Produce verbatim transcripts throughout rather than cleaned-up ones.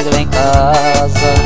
chego em casa.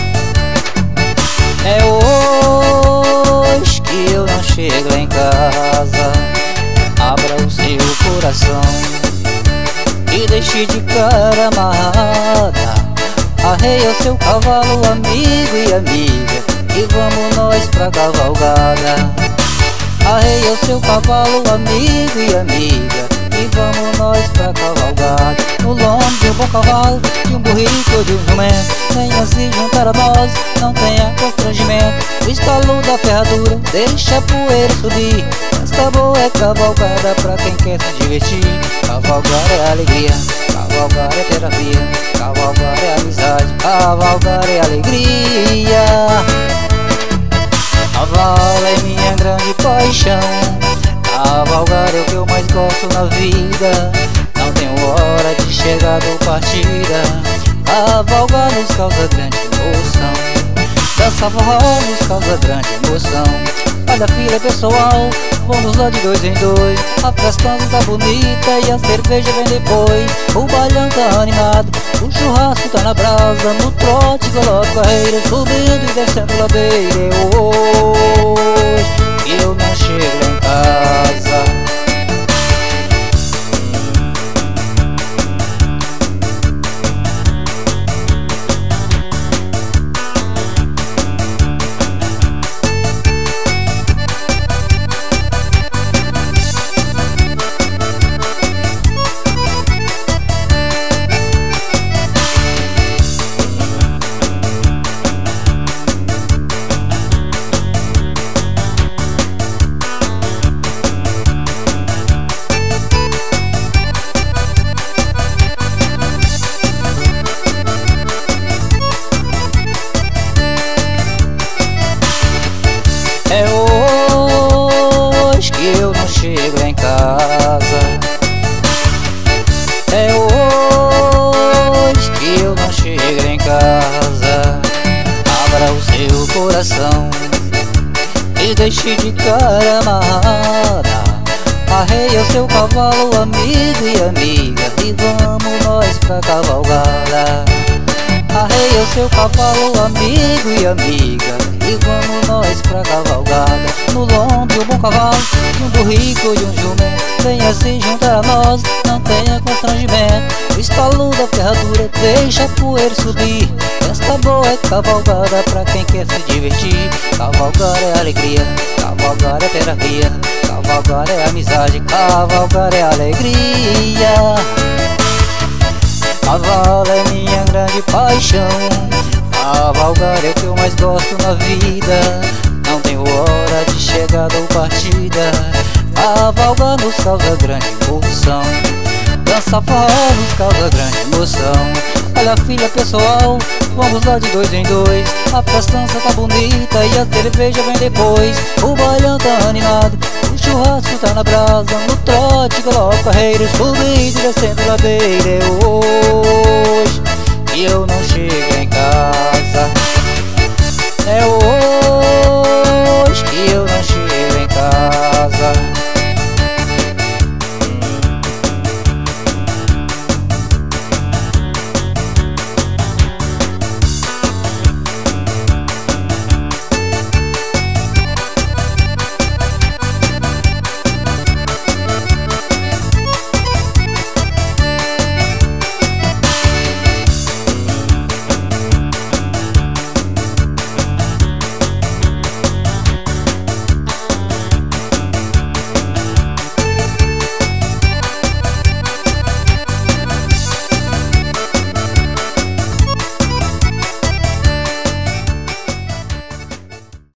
É hoje que eu não chego em casa. Abra o seu coração e deixe de cara amarrada. Arreia o seu cavalo, amigo e amiga, e vamos nós pra cavalgada. Arreia o seu cavalo, amigo e amiga, e vamos nós pra cavalgada. No lombo de um bom cavalo, de um burrico ou de um jumento, venha se juntar a nós, não tenha constrangimento. O estalo da ferradura deixa a poeira subir. Esta boa é cavalgada pra quem quer se divertir. Cavalgar é alegria, cavalgar é terapia, cavalgar é amizade, cavalgar é alegria. Cavalo é minha grande paixão, cavalgar é o que eu mais gosto na vida. Não tenho hora de chegada ou partida, cavalgar nos causa grande emoção. Dançar forró nos causa grande emoção. Olha filha pessoal, vamos lá de dois em dois. A festança tá bonita e a cerveja vem depois. O bailão tá animado, o churrasco tá na brasa. No trote coloco a carreira, subindo e descendo ladeira. Eu hoje eu não chego em casa. É hoje que eu não chego em casa. É hoje que eu não chego em casa. Abra o seu coração e deixe de cara amarrada. Arreia o seu cavalo, amigo e amiga, e vamos nós pra cavalgada. Arreia o seu cavalo, amigo e amiga, e vamos nós pra cavalgada. No lombo de um bom cavalo, de um burrico de um jumento, venha se juntar a nós, não tenha constrangimento. O estalo da ferradura deixa a poeira subir. Esta boa é cavalgada pra quem quer se divertir. Cavalgar é alegria, cavalgar é terapia, cavalgar é amizade, cavalgar é alegria. Cavalo é minha grande paixão, cavalgar é o que eu mais gosto na vida. Não tenho hora de chegada ou partida, cavalgar nos causa grande emoção. Dançar forró nos causa grande emoção. Olha filha pessoal, vamos lá de dois em dois. A festança tá bonita e a cerveja vem depois. O bailão tá animado, o churrasco tá na brasa. No trote coloco carreiro, subindo e descendo ladeira. Eu hoje e eu não